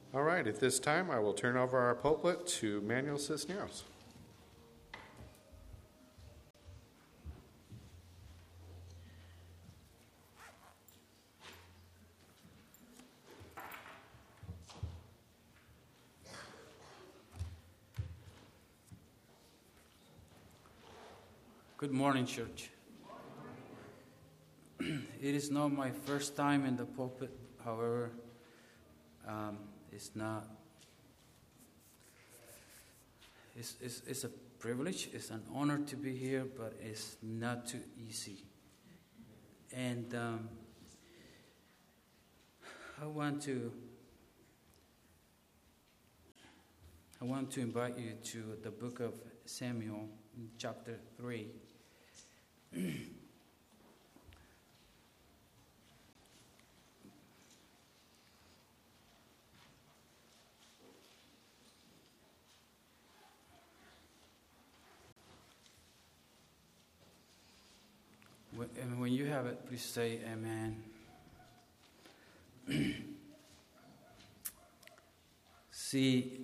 All right, at this time, I will turn over our pulpit to Manuel Cisneros. Good morning, church. It is not my first time in the pulpit. However, it's not. It's a privilege. It's an honor to be here, but it's not too easy. And I want to invite you to the book of Samuel, chapter 3. And when you have it, please say amen. See,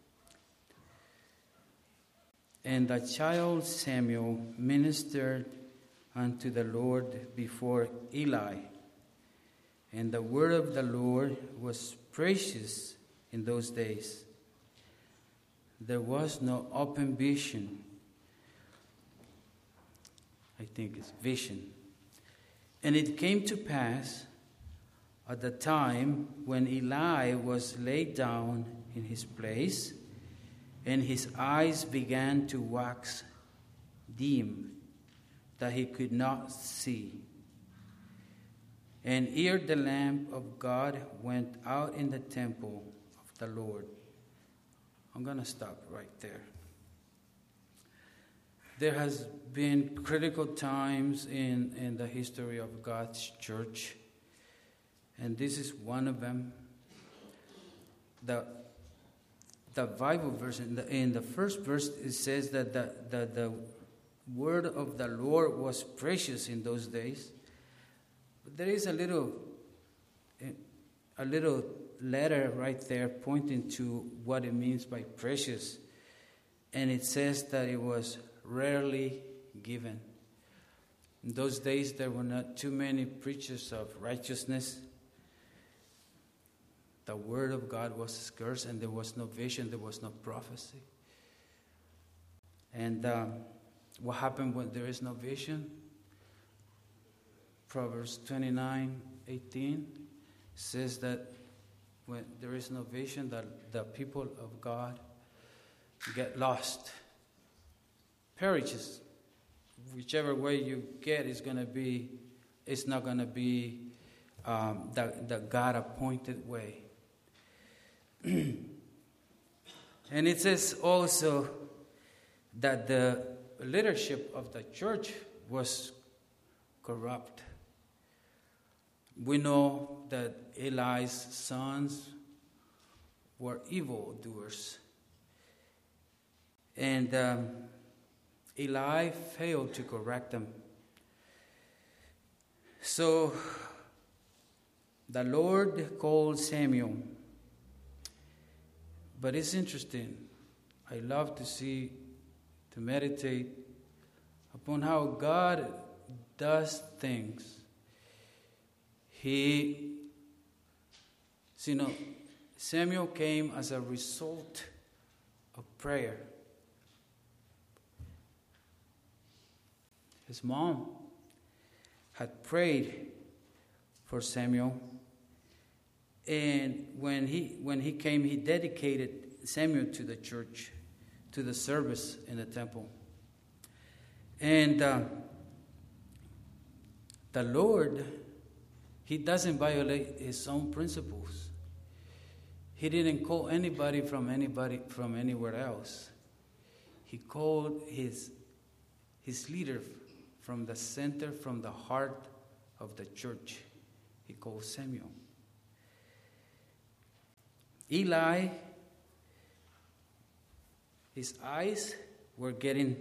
and the child Samuel ministered unto the Lord before Eli, and the word of the Lord was precious in those days. There was no open vision. I think it's vision. And it came to pass at the time when Eli was laid down in his place, and his eyes began to wax dim, that he could not see. And ere the lamp of God went out in the temple of the Lord. I'm going to stop right there. There has been critical times in the history of God's church, and this is one of them. The Bible verse, in the first verse, it says that the word of the Lord was precious in those days. But there is a little letter right there pointing to what it means by precious. And it says that it was rarely given. In those days, there were not too many preachers of righteousness. The word of God was scarce, and there was no vision, there was no prophecy. And what happened when there is no vision? Proverbs 29:18 says that when there is no vision, that the people of God get lost, perishes. Whichever way you get is going to be, it's not going to be the God-appointed way. And it says also that the leadership of the church was corrupt. We know that Eli's sons were evildoers. And Eli failed to correct them. So the Lord called Samuel. But it's interesting. I love to meditate upon how God does things. Samuel came as a result of prayer. His mom had prayed for Samuel. And when he came, he dedicated Samuel to the church, to the service in the temple. And the Lord, he doesn't violate his own principles. He didn't call anybody from anywhere else. He called his leader from the center, from the heart of the church. He called Samuel. Eli, his eyes were getting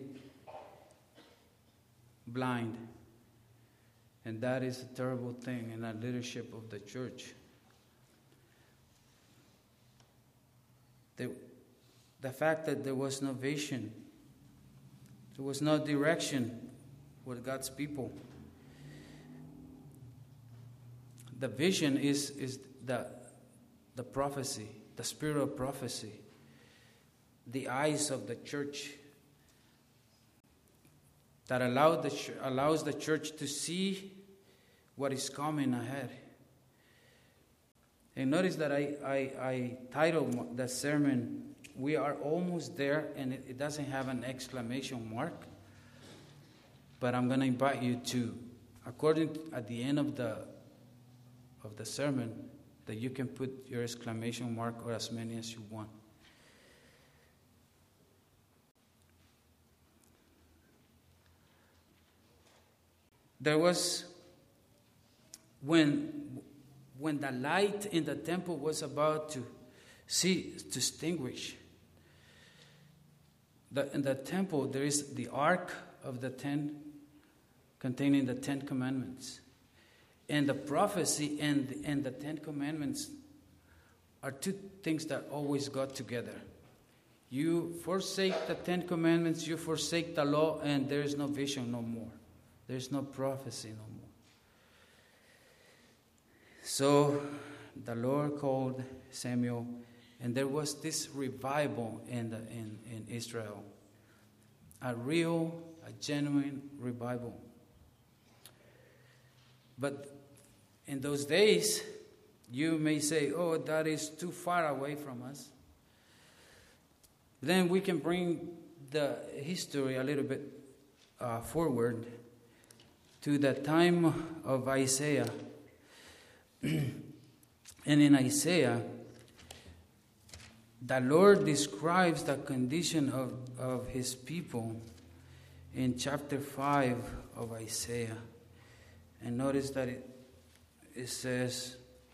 blind. And that is a terrible thing in the leadership of the church. the fact that there was no vision, there was no direction with God's people. The vision is the prophecy, the spirit of prophecy, the eyes of the church that allows the church to see what is coming ahead. And notice that I titled the sermon, "We Are Almost There," and it doesn't have an exclamation mark. But I'm going to invite you to, at the end of the sermon, that you can put your exclamation mark or as many as you want. There was, when the light in the temple was about to extinguish, in the temple there is the Ark of the containing the 10 Commandments. And the prophecy and the 10 Commandments are two things that always go together. You forsake the 10 Commandments, you forsake the law, and there is no vision no more. There's no prophecy no more. So the Lord called Samuel, and there was this revival in Israel. A genuine revival. But in those days, you may say, "Oh, that is too far away from us." Then we can bring the history a little bit forward to the time of Isaiah. And in Isaiah, the Lord describes the condition of his people in chapter 5 of Isaiah. And notice that it says,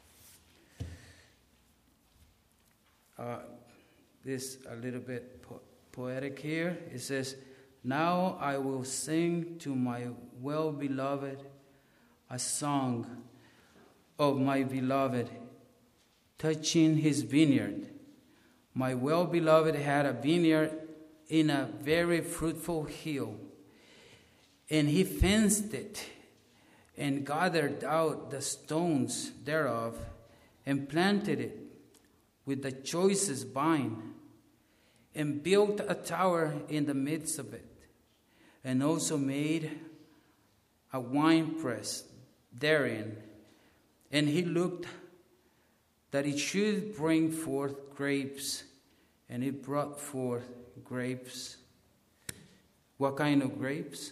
this a little bit poetic here. It says, "Now I will sing to my well-beloved a song of my beloved, touching his vineyard. My well-beloved had a vineyard in a very fruitful hill, and he fenced it, and gathered out the stones thereof, and planted it with the choicest vine, and built a tower in the midst of it, and also made a winepress therein. And he looked that it should bring forth grapes, and it brought forth grapes." What kind of grapes?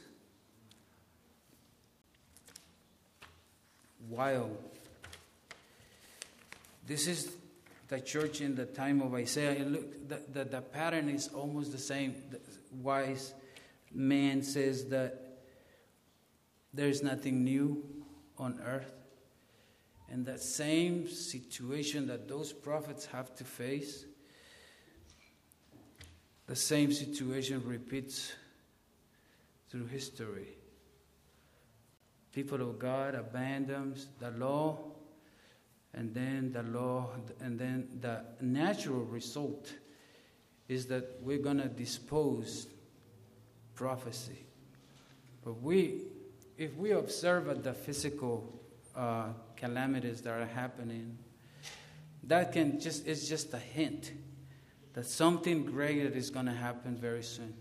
Wild. This is the church in the time of Isaiah. And look, the pattern is almost the same. The wise man says that there is nothing new on earth. And that same situation that those prophets have to face, the same situation repeats through history. People of God abandons the law, and then the natural result is that we're going to dispose prophecy. But if we observe at the physical calamities that are happening, it's just a hint that something greater is going to happen very soon.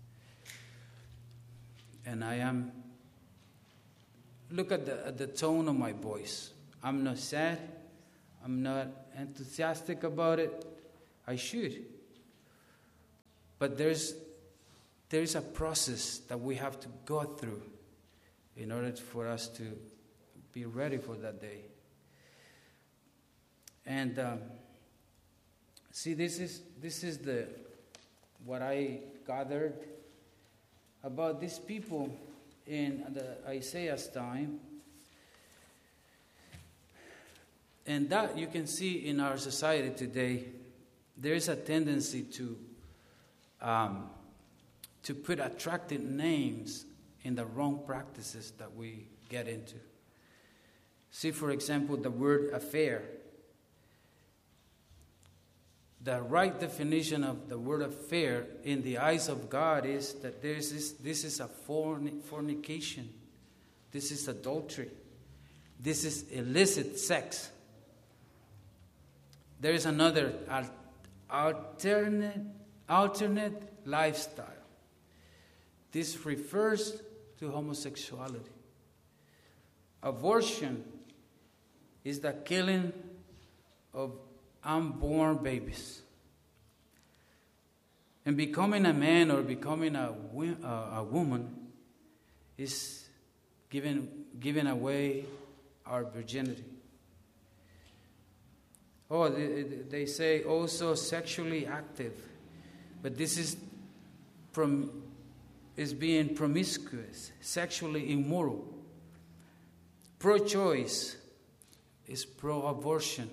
And look at the tone of my voice. I'm not sad. I'm not enthusiastic about it. I should. But there's a process that we have to go through in order for us to be ready for that day. And see, this is what I gathered about these people in Isaiah's time. And that you can see in our society today. There is a tendency to put attractive names in the wrong practices that we get into. See, for example, the word affair. the right definition of the word affair in the eyes of God is that this is a fornication. This is adultery. This is illicit sex. There is another alternate lifestyle. This refers to homosexuality. Abortion is the killing of unborn babies. And becoming a man or becoming a woman is giving away our virginity. Oh, they say also sexually active, but this is being promiscuous, sexually immoral. Pro-choice is pro-abortion.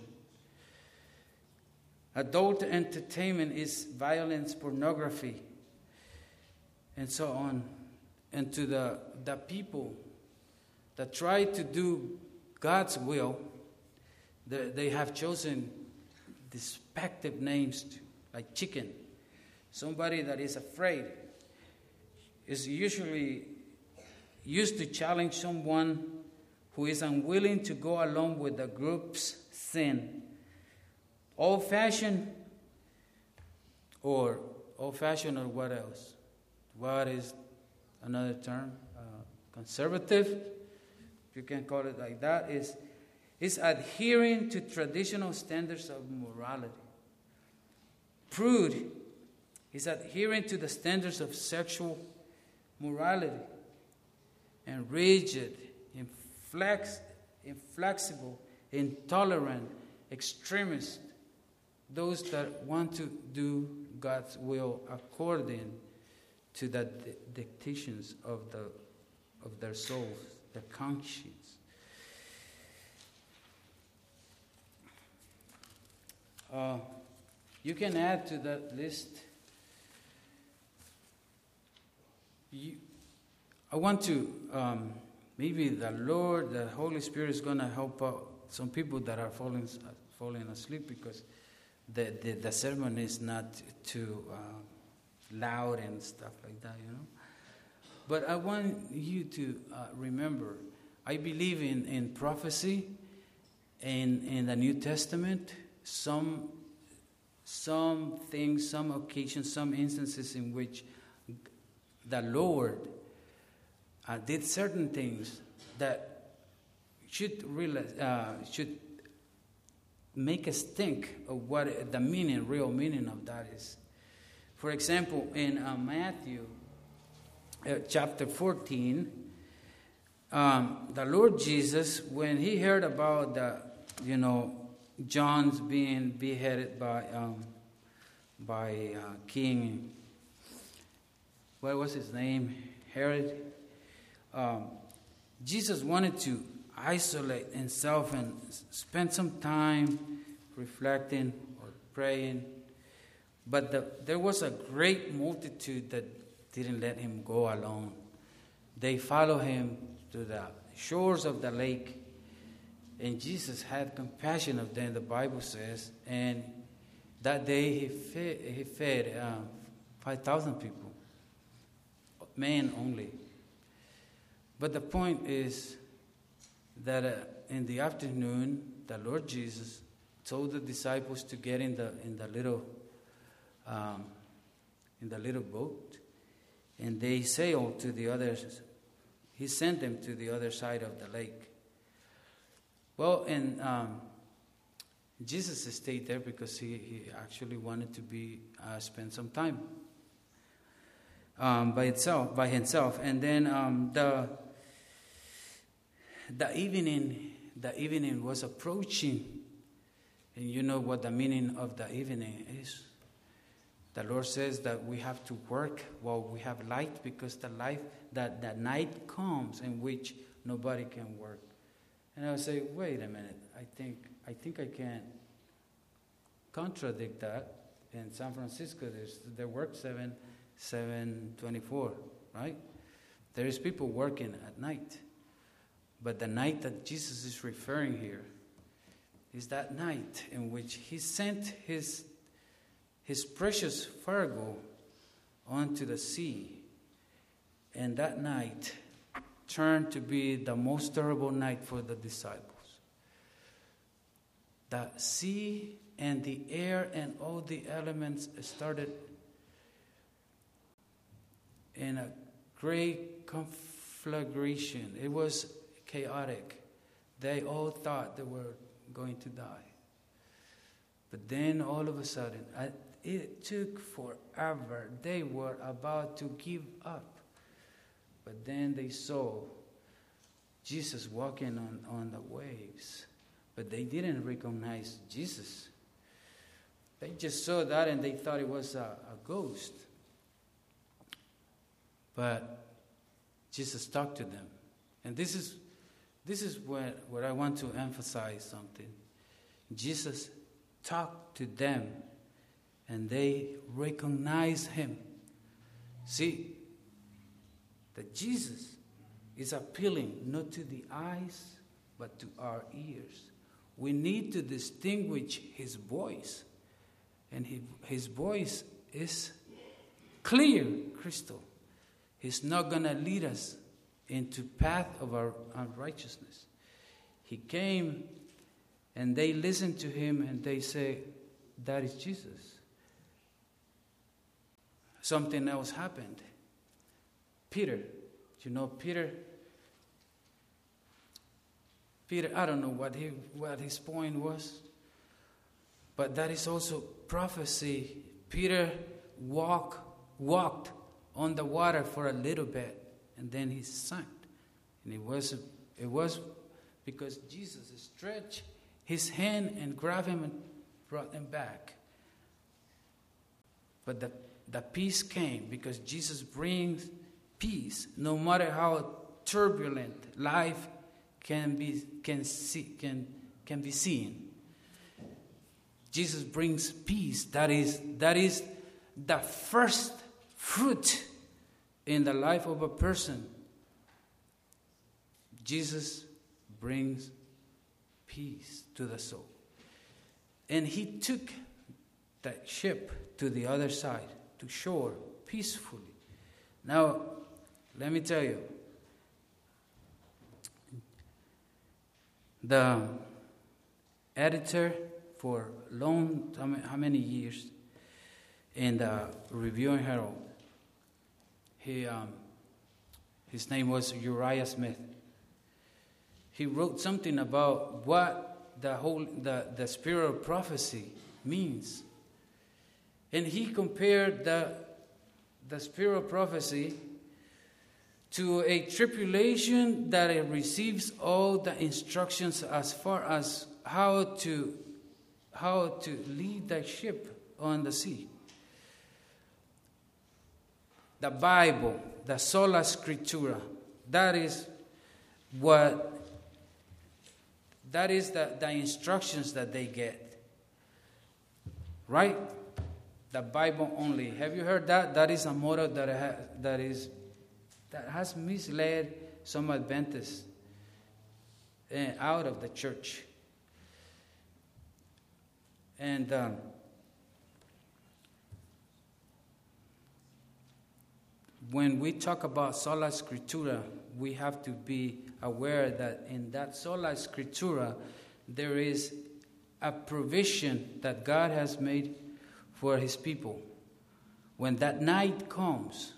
Adult entertainment is violence, pornography, and so on. And to the people that try to do God's will, they have chosen despective names like chicken. Somebody that is afraid is usually used to challenge someone who is unwilling to go along with the group's sin. Old-fashioned or what else? What is another term? Conservative, if you can call it like that, is adhering to traditional standards of morality. Prude is adhering to the standards of sexual morality. And rigid, inflexible, intolerant, extremist, those that want to do God's will according to the dictations of their souls, their conscience. You can add to that list. I want to, maybe the Holy Spirit is going to help out some people that are falling asleep because the sermon is not too loud and stuff like that, you know. But I want you to remember, I believe in prophecy in the New Testament. Some things, some occasions, some instances in which the Lord did certain things that should make us think of what the real meaning of that is. For example, in Matthew chapter 14, the Lord Jesus, when he heard about John's being beheaded by King, what was his name? Herod. Jesus wanted to isolate himself and spend some time reflecting or praying. But there was a great multitude that didn't let him go alone. They followed him to the shores of the lake. And Jesus had compassion of them, the Bible says. And that day he fed 5,000 people, men only. But the point is that in the afternoon, the Lord Jesus told the disciples to get in the little boat, and they sailed to the others. He sent them to the other side of the lake. Well, and Jesus stayed there because he actually wanted to spend some time by himself. And then the evening was approaching, and you know what the meaning of the evening is. The Lord says that we have to work while we have light, because the night comes in which nobody can work. And I would say, wait a minute, I think I can contradict that. In San Francisco, they work 7/24, right? There is people working at night. But the night that Jesus is referring here is that night in which he sent his his precious cargo onto the sea. And that night turned to be the most terrible night for the disciples. The sea and the air and all the elements started in a great conflagration. It was chaotic. They all thought they were going to die. But then all of a sudden, it took forever. They were about to give up. But then they saw Jesus walking on the waves. But they didn't recognize Jesus. They just saw that and they thought it was a ghost. But Jesus talked to them. And this is where I want to emphasize something. Jesus talked to them and they recognized him. See, that Jesus is appealing not to the eyes, but to our ears. We need to distinguish his voice. And his voice is clear, crystal. He's not going to lead us into path of our unrighteousness. He came and they listened to him and they say, that is Jesus. Something else happened. Peter, Peter, I don't know what his point was, but that is also prophecy. Peter walked on the water for a little bit, and then he sank. And it was because Jesus stretched his hand and grabbed him and brought him back. But the peace came because Jesus brings peace, no matter how turbulent life can be seen. Jesus brings peace. That is the first fruit in the life of a person. Jesus brings peace to the soul. And he took that ship to the other side, to shore, peacefully. Now, let me tell you, the editor for how many years in the Review and Herald, his name was Uriah Smith. He wrote something about what the spirit of prophecy means. And he compared the spirit of prophecy to a tribulation that it receives all the instructions as far as how to lead the ship on the sea. The Bible, the sola scriptura, that is the instructions that they get. Right? The Bible only. Have you heard that? That is a motto that has misled some Adventists out of the church. And when we talk about sola scriptura, we have to be aware that in that sola scriptura, there is a provision that God has made for his people. When that night comes,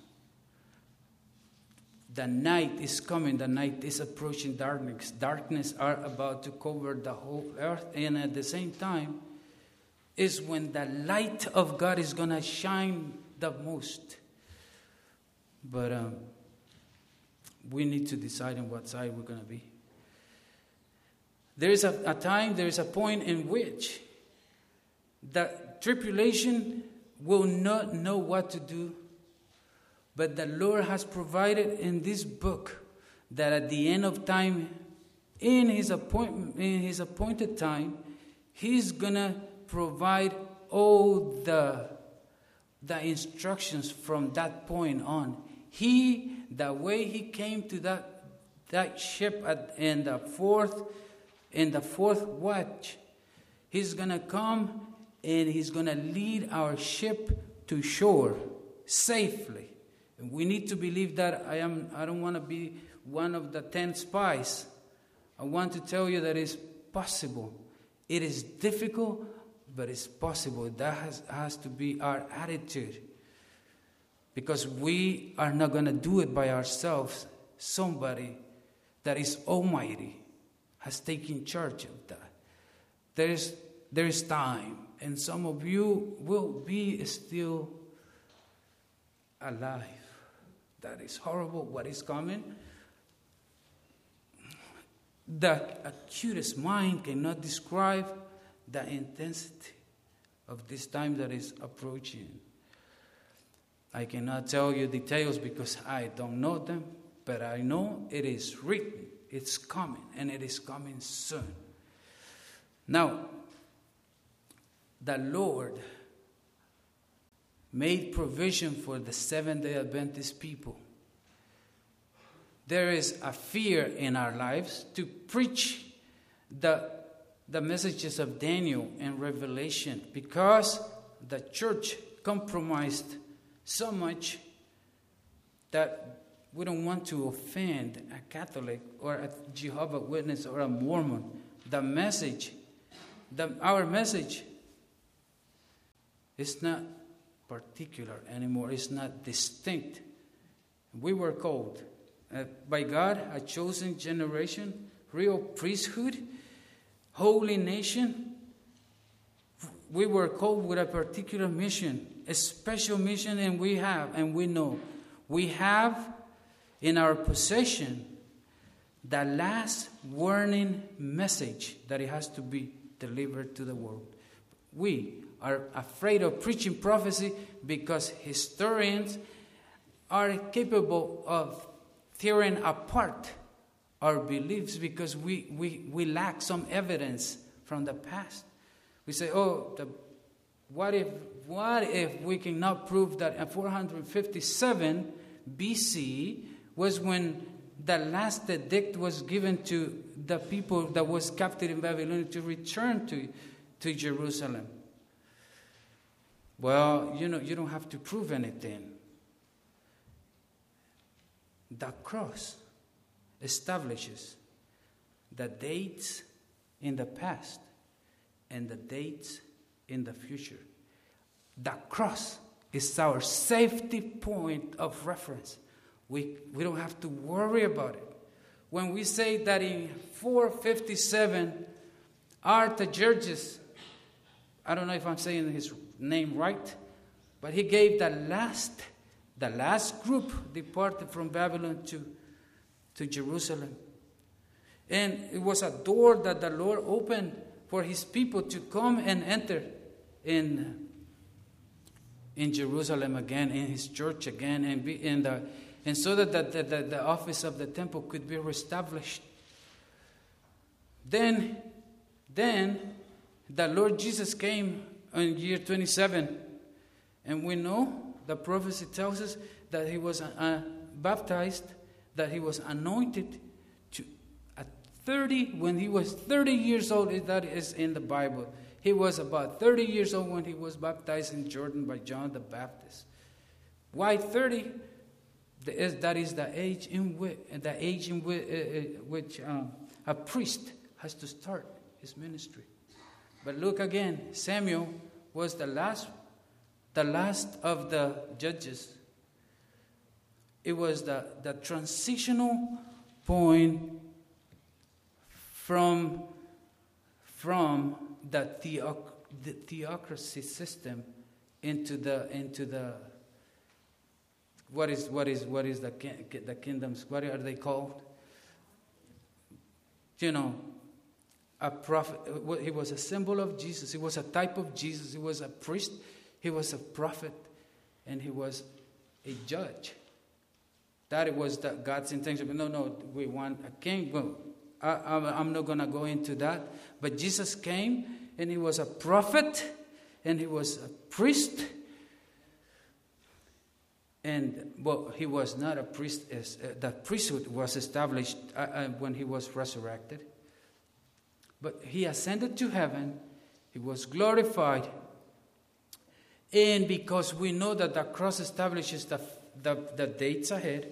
the night is coming, the night is approaching darkness. Darkness are about to cover the whole earth, and at the same time is when the light of God is going to shine the most. But we need to decide on what side we're going to be. There is a time, there is a point in which the tribulation will not know what to do. But the Lord has provided in this book that at the end of time, in his appointed time, he's going to provide all the instructions from that point on. The way he came to that ship in the fourth watch, he's going to come and He's going to lead our ship to shore safely. And we need to believe that. I don't want to be one of the 10 spies. I want to tell you that it's possible. It is difficult, but it's possible. That has to be our attitude. Because we are not going to do it by ourselves. Somebody that is almighty has taken charge of that. There is time, and some of you will be still alive. That is horrible what is coming. The acutest mind cannot describe the intensity of this time that is approaching. I cannot tell you details because I don't know them, but I know it is written. It's coming, and it is coming soon. Now, the Lord made provision for the Seventh-day Adventist people. There is a fear in our lives to preach the messages of Daniel and Revelation because the church compromised so much that we don't want to offend a Catholic or a Jehovah's Witness or a Mormon. Our message is not particular anymore. It's not distinct. We were called by God, a chosen generation, real priesthood, holy nation. We were called with a particular mission, a special mission, and we have in our possession the last warning message that it has to be delivered to the world. We are afraid of preaching prophecy because historians are capable of tearing apart our beliefs because we lack some evidence from the past. We say, what if we cannot prove that in 457 BC was when the last edict was given to the people that was captive in Babylon to return to Jerusalem? Well, you don't have to prove anything. The cross establishes the dates in the past and the dates in the future. The cross is our safety point of reference. We don't have to worry about it. When we say that in 457, Artaxerxes, I don't know if I'm saying his name right, but he gave the last group departed from Babylon to Jerusalem. And it was a door that the Lord opened for his people to come and enter in Jerusalem again, in his church again, and be in and so that the office of the temple could be reestablished. Then the Lord Jesus came in year 27, and we know the prophecy tells us that he was baptized, that he was anointed at 30 when he was 30 years old. That is in the Bible. He was about 30 years old when he was baptized in Jordan by John the Baptist. Why 30? That is the age in which a priest has to start his ministry. But look again, Samuel was the last of the judges. It was the transitional point from the theocracy system into the what is the kingdoms? What are they called? A prophet. He was a symbol of Jesus. He was a type of Jesus. He was a priest. He was a prophet, and he was a judge. That was God's intention. No, we want a king. Well, I'm not going to go into that. But Jesus came, and he was a prophet, and he was a priest. And, he was not a priest. The priesthood was established when he was resurrected. But he ascended to heaven. He was glorified. And because we know that the cross establishes the dates ahead,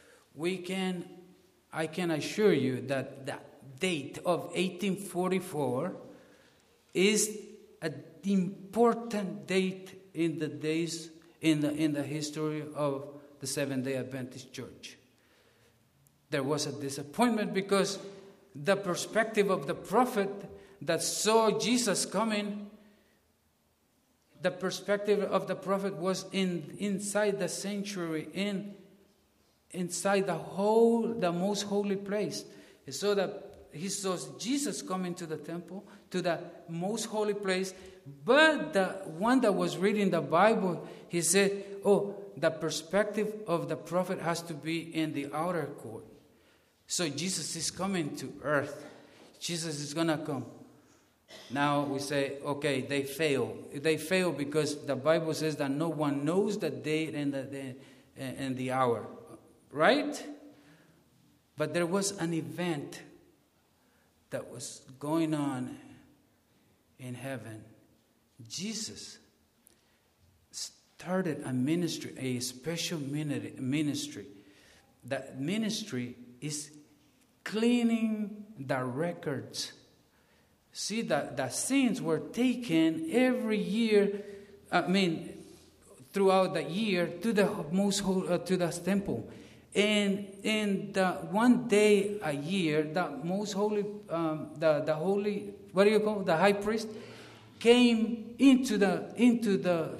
I can assure you that the date of 1844 is an important date in the history of the Seventh-day Adventist Church. There was a disappointment because the perspective of the prophet that saw Jesus coming, the perspective of the prophet was inside the sanctuary, inside the most holy place. So that he saw Jesus coming to the temple, to the most holy place. But the one that was reading the Bible, he said, the perspective of the prophet has to be in the outer court. So Jesus is coming to earth. Jesus is going to come. Now we say, okay, they fail. They fail because the Bible says that no one knows the date and the hour. Right? But there was an event that was going on in heaven. Jesus started a ministry, a special ministry. That ministry is cleaning the records. See, the sins were taken every year, throughout the year to the most holy, to the temple. And one day a year, the most holy, the holy, what do you call it? The high priest came into the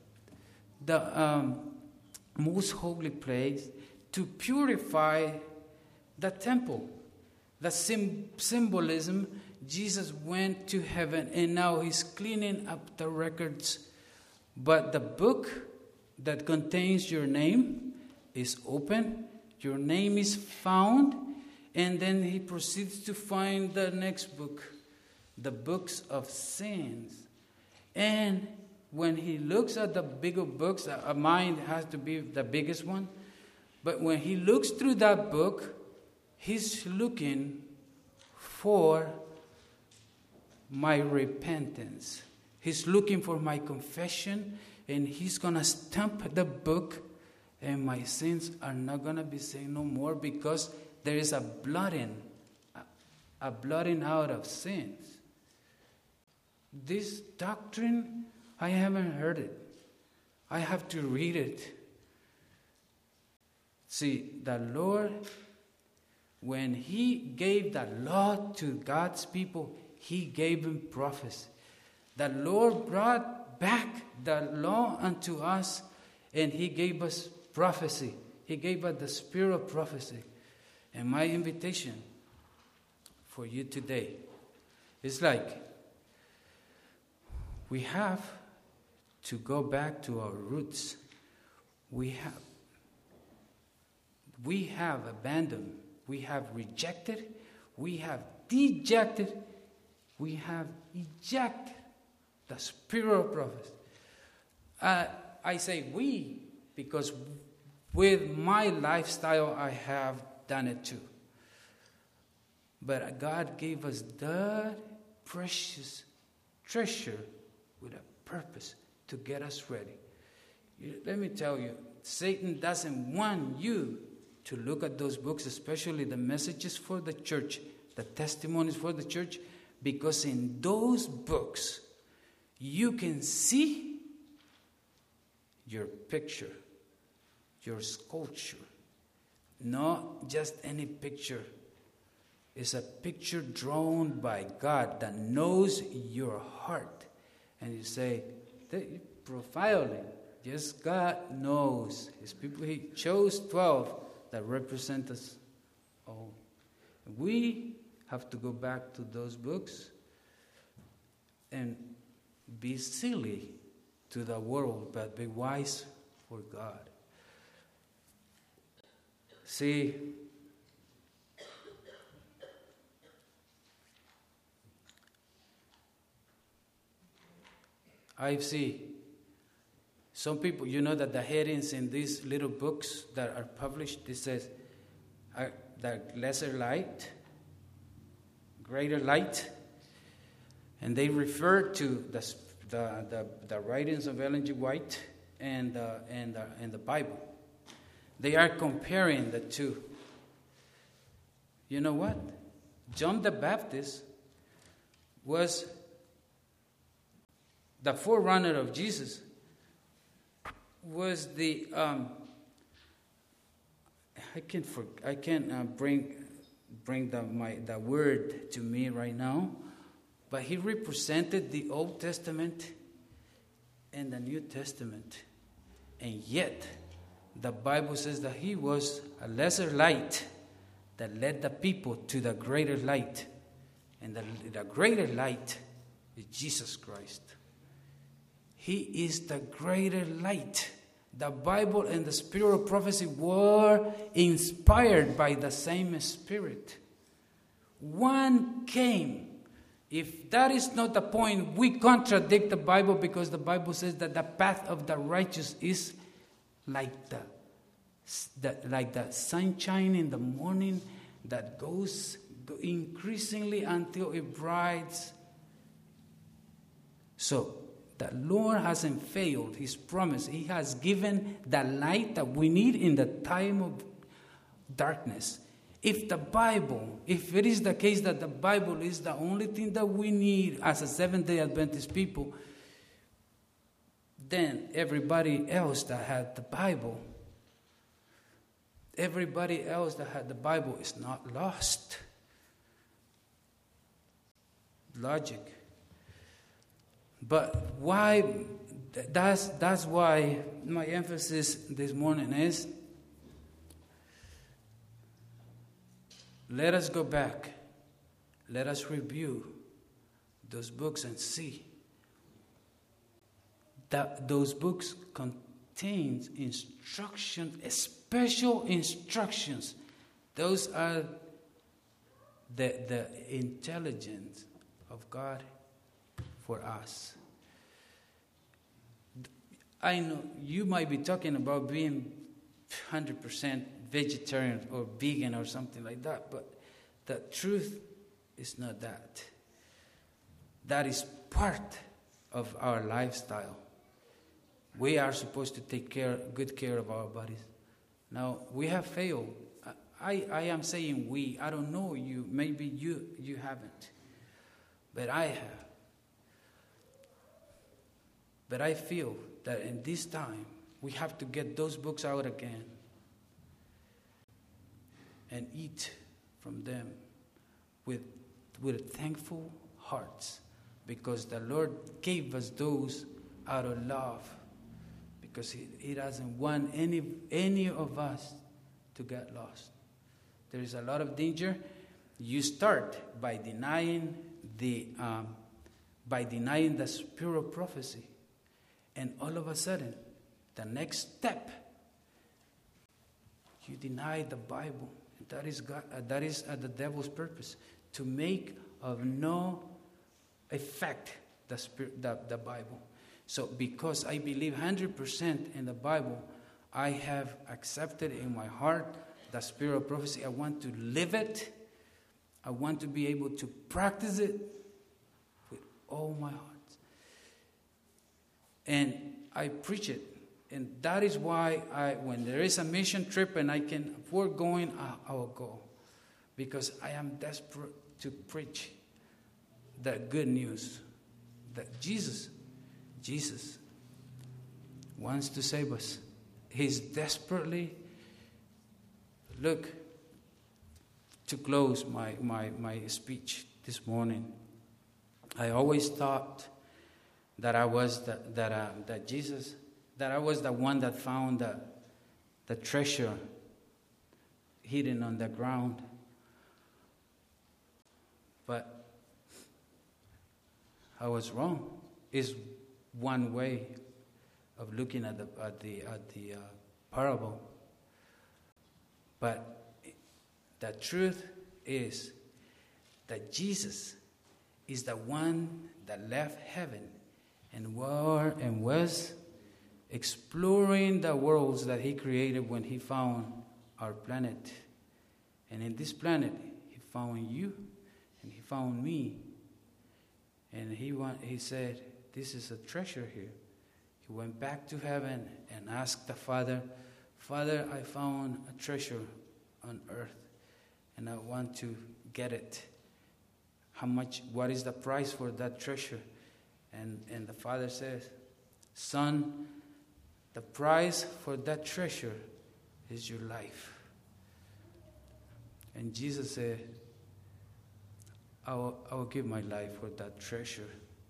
most holy place to purify the temple. The symbolism, Jesus went to heaven and now he's cleaning up the records. But the book that contains your name is open, your name is found, and then he proceeds to find the next book, the books of sins. And when he looks at the bigger books, mine has to be the biggest one, but when he looks through that book, he's looking for my repentance. He's looking for my confession, and he's going to stamp the book, and my sins are not going to be seen no more because there is a blotting out of sins. This doctrine, I haven't heard it. I have to read it. See, the Lord, when he gave the law to God's people, he gave them prophecy. The Lord brought back the law unto us, and he gave us prophecy. He gave us the spirit of prophecy. And my invitation for you today is like, we have to go back to our roots. We have abandoned, we have rejected, we have dejected, we have ejected the spirit of prophecy. I say we because with my lifestyle I have done it too. But God gave us that precious treasure with a purpose to get us ready. Let me tell you, Satan doesn't want you to look at those books, especially the messages for the church, the testimonies for the church, because in those books you can see your picture, your sculpture. Not just any picture. It's a picture drawn by God that knows your heart. And you say, profiling. Yes, God knows his people. He chose 12 that represent us all. We have to go back to those books and be silly to the world, but be wise for God. See, I see some people, you know that the headings in these little books that are published, it says, the lesser light, greater light, and they refer to the writings of Ellen G. White and the Bible. They are comparing the two. You know what? John the Baptist was the forerunner of Jesus. Was the I can't bring the word to me right now, but he represented the Old Testament and the New Testament, and yet the Bible says that he was a lesser light that led the people to the greater light, and the greater light is Jesus Christ. He is the greater light. The Bible and the spirit of prophecy were inspired by the same Spirit. One came. If that is not the point, we contradict the Bible, because the Bible says that the path of the righteous is like the sunshine in the morning that goes increasingly until it brights. So, the Lord hasn't failed His promise. He has given the light that we need in the time of darkness. If it is the case that the Bible is the only thing that we need as a Seventh-day Adventist people, then everybody else that had the Bible is not lost. Logic. But why? That's why my emphasis this morning is, let us go back. Let us review those books and see that those books contain special instructions. Those are the intelligence of God for us. I know you might be talking about being 100% vegetarian or vegan or something like that, but the truth is not that. That is part of our lifestyle. We are supposed to take good care of our bodies. Now, we have failed. I am saying we. I don't know you. Maybe you haven't. But I have. But I feel that in this time, we have to get those books out again and eat from them with thankful hearts, because the Lord gave us those out of love, because He doesn't want any of us to get lost. There is a lot of danger. You start by denying the spirit of prophecy. And all of a sudden, the next step, you deny the Bible. That is God. That is the devil's purpose, to make of no effect the Bible. So, because I believe 100% in the Bible, I have accepted in my heart the spirit of prophecy. I want to live it. I want to be able to practice it with all my heart. And I preach it. And that is why when there is a mission trip and I can afford going, I will go. Because I am desperate to preach the good news. That Jesus wants to save us. He's desperately, to close my speech this morning, I always thought that I was that I was the one that found the treasure hidden on the ground. But I was wrong. It's one way of looking at the parable. But the truth is that Jesus is the one that left heaven and was exploring the worlds that He created when He found our planet. And in this planet, He found you and He found me. And He said, this is a treasure here. He went back to heaven and asked the Father, Father, I found a treasure on earth, and I want to get it. What is the price for that treasure? And the Father says, Son, the price for that treasure is your life. And Jesus said, I will give my life for that treasure.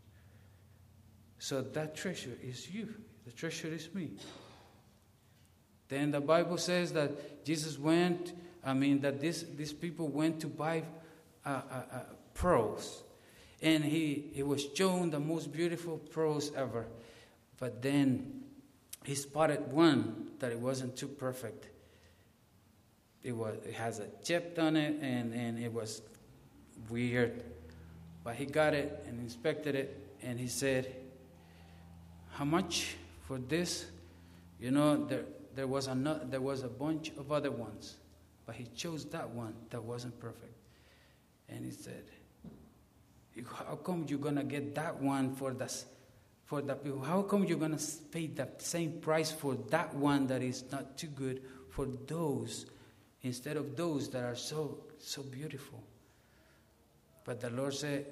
So that treasure is you. The treasure is me. Then the Bible says that Jesus these people went to buy pearls. And he was shown the most beautiful pearls ever. But then he spotted one that it wasn't too perfect. It has a chip on it, and it was weird. But he got it and inspected it, and he said, how much for this? You know, there was a bunch of other ones, but he chose that one that wasn't perfect. And he said, how come you're going to get that one for the people? How come you're going to pay the same price for that one that is not too good for those, instead of those that are so beautiful? But the Lord said,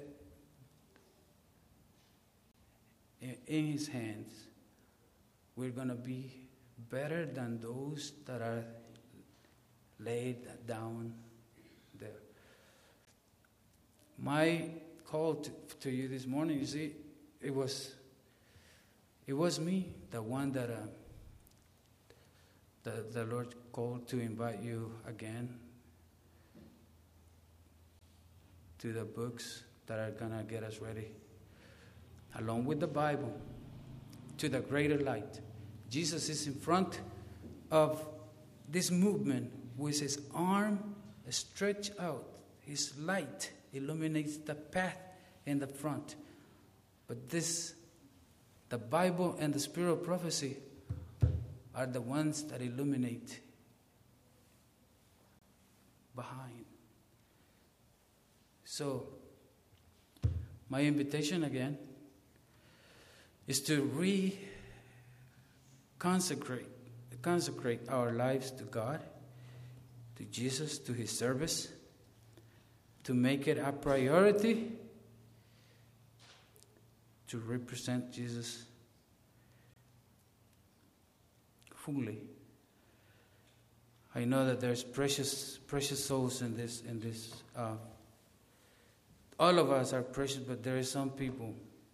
in his hands, we're going to be better than those that are laid down there. My call to you this morning, you see, it was me, the one that the Lord called to invite you again to the books that are going to get us ready, along with the Bible, to the greater light. Jesus is in front of this movement with his arm stretched out. His light illuminates the path in the front. But the Bible and the spirit of prophecy are the ones that illuminate behind. So, my invitation again is to consecrate our lives to God, to Jesus, to his service, to make it a priority to represent Jesus fully. I know that there's precious souls in this. All of us are precious, but there is some people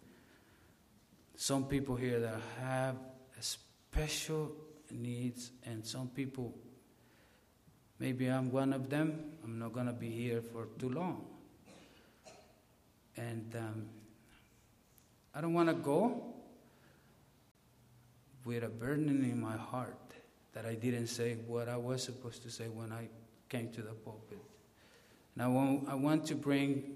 here that have special needs, and some people, maybe I'm one of them. I'm not going to be here for too long. And I don't want to go with a burden in my heart that I didn't say what I was supposed to say when I came to the pulpit. And I want to bring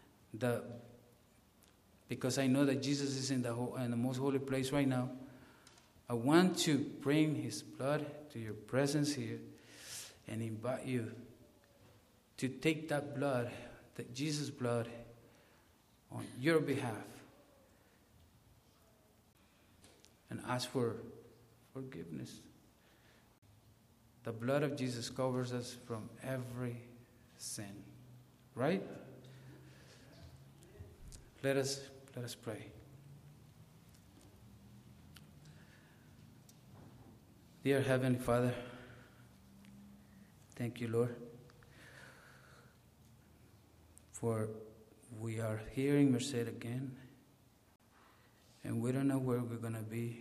because I know that Jesus is in the most holy place right now. I want to bring his blood to your presence here and invite you to take that blood, that Jesus' blood, on your behalf and ask for forgiveness. The blood of Jesus covers us from every sin. Right? Let us pray. Dear Heavenly Father, thank you, Lord, for we are here in Merced again, and we don't know where we're going to be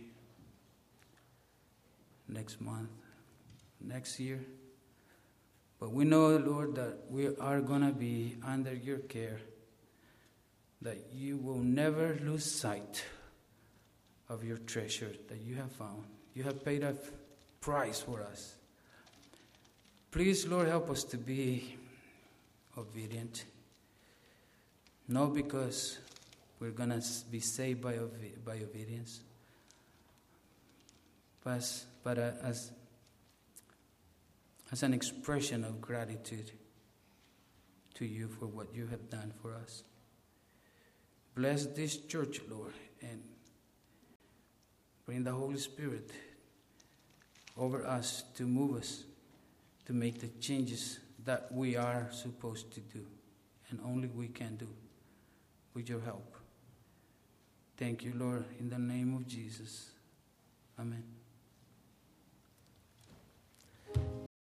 next month, next year. But we know, Lord, that we are going to be under your care, that you will never lose sight of your treasure that you have found. You have paid a price for us. Please, Lord, help us to be obedient. Not because we're going to be saved by obedience, but as an expression of gratitude to you for what you have done for us. Bless this church, Lord, and Bring the Holy Spirit over us to move us, to make the changes that we are supposed to do, and only we can do with your help. Thank you, Lord, in the name of Jesus. Amen.